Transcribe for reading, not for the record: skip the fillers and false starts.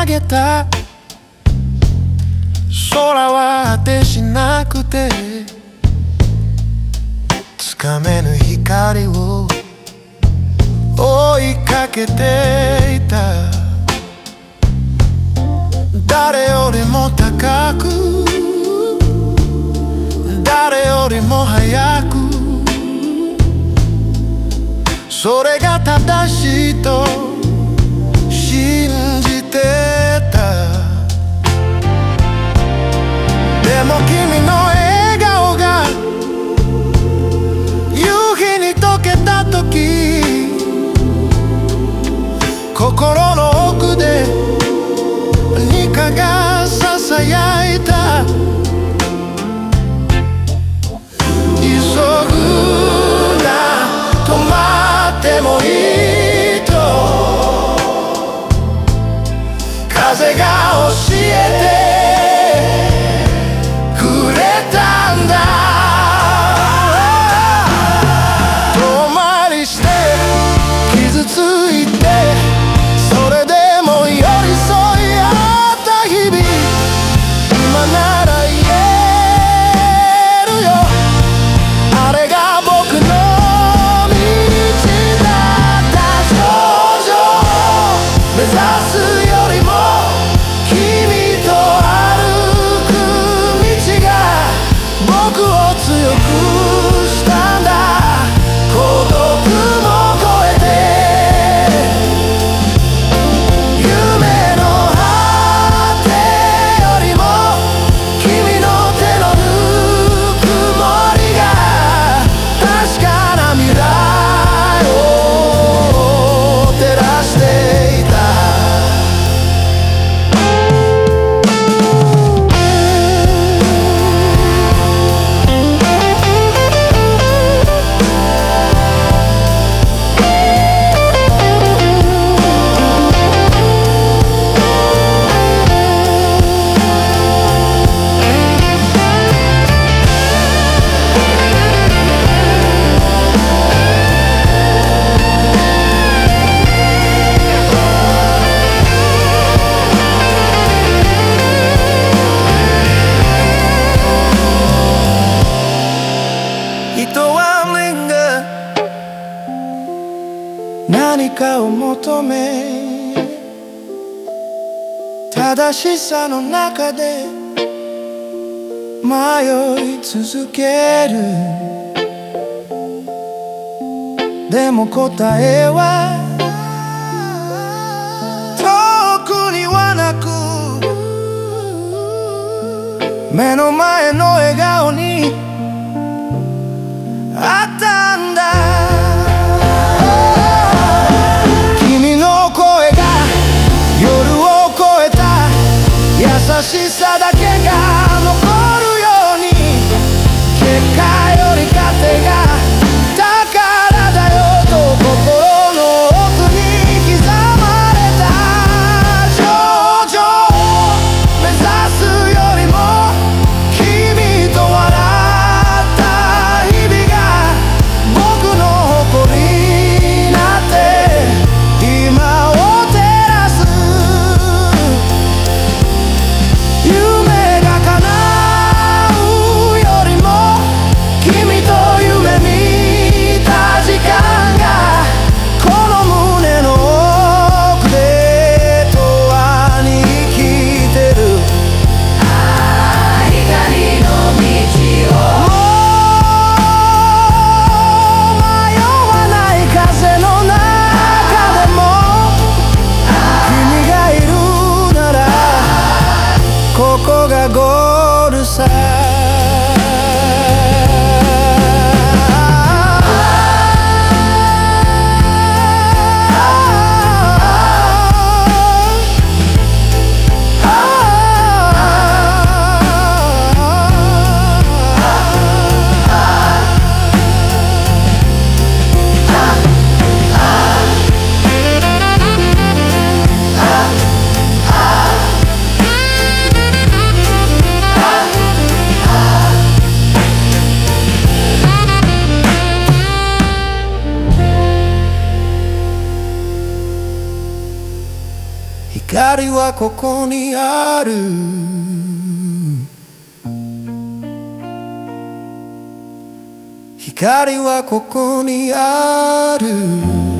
投げた。空は果てしなくてつかめぬ光を追いかけていた。誰よりも高く誰よりも早く、それが正しいと信じてた。でも君の笑顔が夕日に溶けた時、心の奥で何かがささやいた。急ぐな、止まってもいいと風が教えて何かを求め正しさの中で迷い続ける。でも答えは遠くにはなく目の前の笑顔にあったんだ。優しさだけが残るように、結果より糧が宝だよと心の奥に刻まれた。頂上を目指すよりも君と笑った日々が僕の誇りな光はここにある。光はここにある。